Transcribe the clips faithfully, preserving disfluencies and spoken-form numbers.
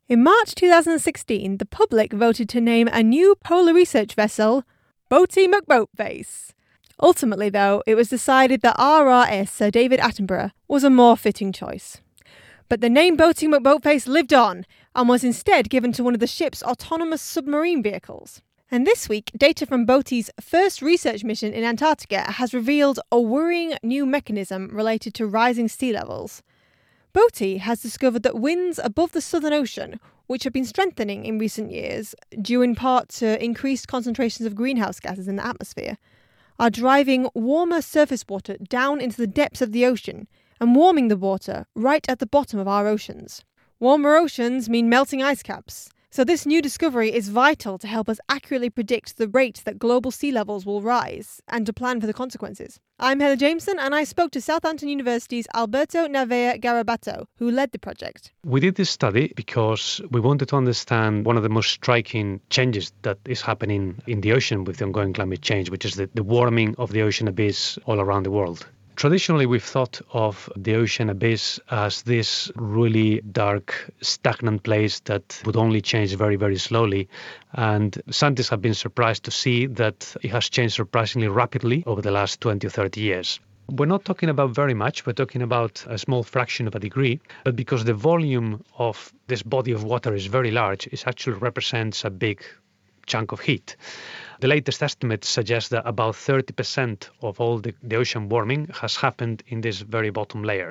In March two thousand sixteen, the public voted to name a new polar research vessel Boaty McBoatface. Ultimately, though, it was decided that R R S Sir David Attenborough was a more fitting choice. But the name Boaty McBoatface lived on and was instead given to one of the ship's autonomous submarine vehicles. And this week, data from Boaty's first research mission in Antarctica has revealed a worrying new mechanism related to rising sea levels. Boaty has discovered that winds above the Southern Ocean, which have been strengthening in recent years, due in part to increased concentrations of greenhouse gases in the atmosphere, are driving warmer surface water down into the depths of the ocean and warming the water right at the bottom of our oceans. Warmer oceans mean melting ice caps, so this new discovery is vital to help us accurately predict the rate that global sea levels will rise and to plan for the consequences. I'm Heather Jameson, and I spoke to Southampton University's Alberto Navea Garabato, who led the project. We did this study because we wanted to understand one of the most striking changes that is happening in the ocean with the ongoing climate change, which is the, the warming of the ocean abyss all around the world. Traditionally, we've thought of the ocean abyss as this really dark, stagnant place that would only change very, very slowly. And scientists have been surprised to see that it has changed surprisingly rapidly over the last twenty or thirty years. We're not talking about very much, we're talking about a small fraction of a degree, but because the volume of this body of water is very large, it actually represents a big chunk of heat. The latest estimates suggest that about thirty percent of all the, the ocean warming has happened in this very bottom layer.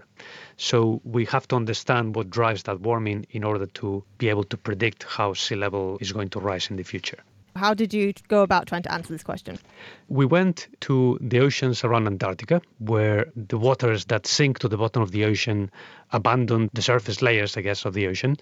So we have to understand what drives that warming in order to be able to predict how sea level is going to rise in the future. How did you go about trying to answer this question? We went to the oceans around Antarctica, where the waters that sink to the bottom of the ocean abandon the surface layers, I guess, of the ocean.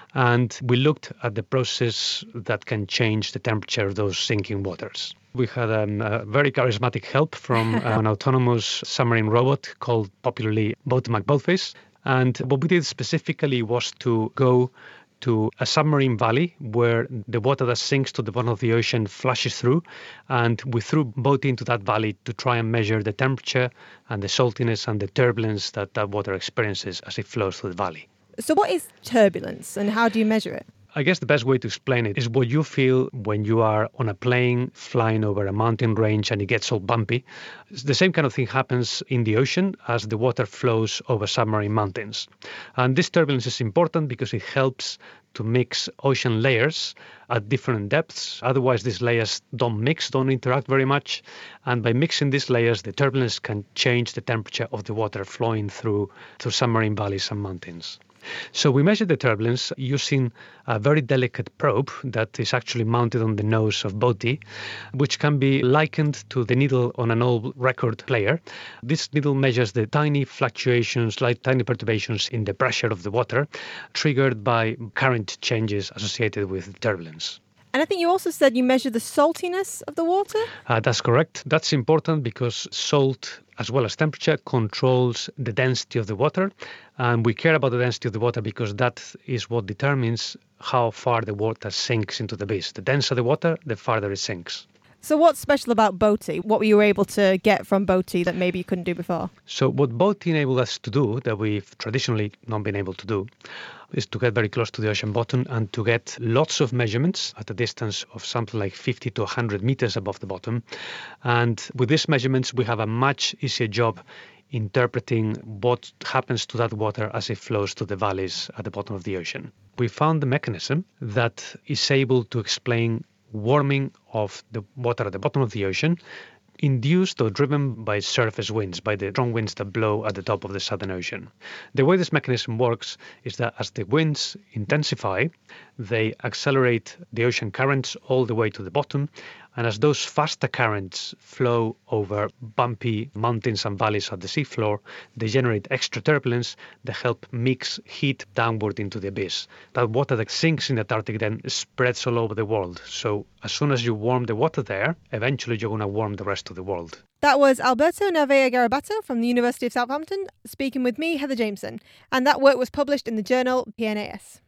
And we looked at the process that can change the temperature of those sinking waters. We had um, a very charismatic help from an autonomous submarine robot called popularly Boaty McBoatface. And what we did specifically was to go to a submarine valley where the water that sinks to the bottom of the ocean flashes through, and we threw Boaty into that valley to try and measure the temperature and the saltiness and the turbulence that that water experiences as it flows through the valley. So what is turbulence and how do you measure it? I guess the best way to explain it is what you feel when you are on a plane flying over a mountain range and it gets all bumpy. The same kind of thing happens in the ocean as the water flows over submarine mountains. And this turbulence is important because it helps to mix ocean layers at different depths. Otherwise, these layers don't mix, don't interact very much. And by mixing these layers, the turbulence can change the temperature of the water flowing through, through submarine valleys and mountains. So we measured the turbulence using a very delicate probe that is actually mounted on the nose of Boaty, which can be likened to the needle on an old record player. This needle measures the tiny fluctuations, like tiny perturbations in the pressure of the water, triggered by current changes associated with turbulence. And I think you also said you measure the saltiness of the water? Uh, that's correct. That's important because salt, as well as temperature, controls the density of the water. And we care about the density of the water because that is what determines how far the water sinks into the abyss. The denser the water, the farther it sinks. So what's special about Boaty? What were you able to get from Boaty that maybe you couldn't do before? So what Boaty enabled us to do that we've traditionally not been able to do is to get very close to the ocean bottom and to get lots of measurements at a distance of something like fifty to one hundred meters above the bottom. And with these measurements, we have a much easier job interpreting what happens to that water as it flows to the valleys at the bottom of the ocean. We found the mechanism that is able to explain warming of the water at the bottom of the ocean, induced or driven by surface winds, by the strong winds that blow at the top of the Southern Ocean. The way this mechanism works is that as the winds intensify, they accelerate the ocean currents all the way to the bottom, and as those faster currents flow over bumpy mountains and valleys at the seafloor, they generate extra turbulence that help mix heat downward into the abyss. That water that sinks in the Arctic then spreads all over the world. So as soon as you warm the water there, eventually you're going to warm the rest of the world. That was Alberto Navea Garabato from the University of Southampton speaking with me, Heather Jameson, and that work was published in the journal P N A S.